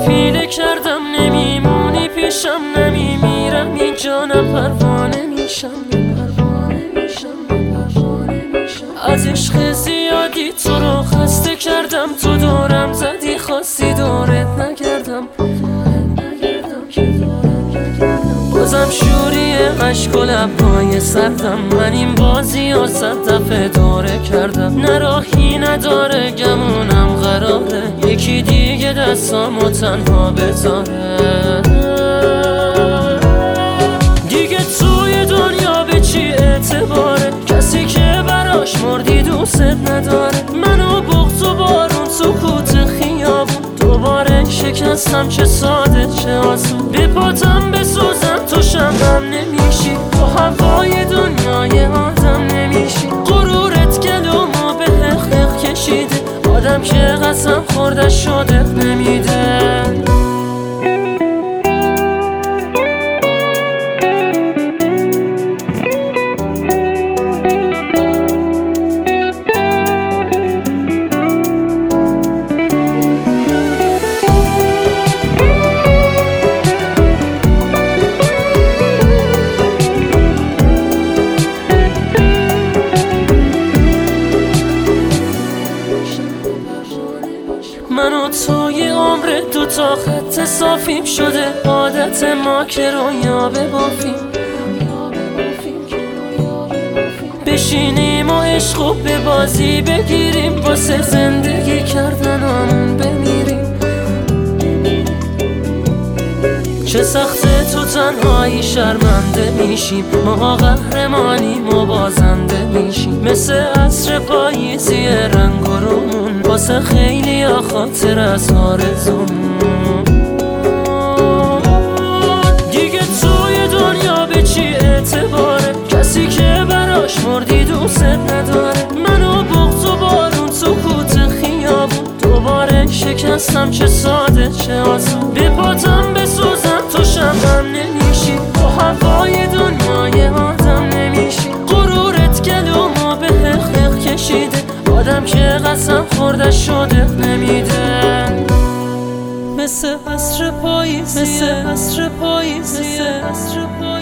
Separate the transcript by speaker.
Speaker 1: پیله کردم نمیمونی پیشم، نمیمیرم اینجا، نه پروانه میشم، از عشق زیادی تو رو خسته کردم، تو دورم زدی خواستی دورت نگردم، بازم شوری عشق و لبهای سردم، من این بازی ها 100 دفعه دوره کردم، نه راهی نداره گمونم قراره یکی دیگه دستامو تنها بذاره، دیگه توی دنیا به چی اعتباره، کسی که براش مردی دوست نداره، منو بغض و بارون سکوت خیابون، دوباره شکستم چه ساده چه آسون، به پاتم بسوزم تو شمعم نمیشی، تو هوای دنیای آدم نمیشی، غرورت گلومو به حق کشیده، آدم که قسم خورده شده نمیده. من و توی عمر دوتا خط صافیم شده، عادت ما که رویا ببافیم، بشینیم و عشقو به بازی بگیریم، واسه زندگی کردنمون بمیریم، چه سخته تو تنهایی شرمنده میشیم، ما قهرمانیم و بازنده میشیم، مثل عصر پاییزی رنگ و رومون، واسه خیلی ها خاطر از آرزومون، دیگه توی دنیا به چی اعتباره، کسی که براش مردی دوست نداره، منو بغض و بارون سکوت خیابون، دوباره شکستم چه ساده چه آسون، به پاتم بسوزم تو شمعم نمیشی، تو هوای دنیای آدم نمیشی، غرورت گلومو به حق کشیده، آدم که قسم خورده شده نمیده، مثل عصر پاییزی، مثل عصر پاییزی، مثل عصر پاییزی.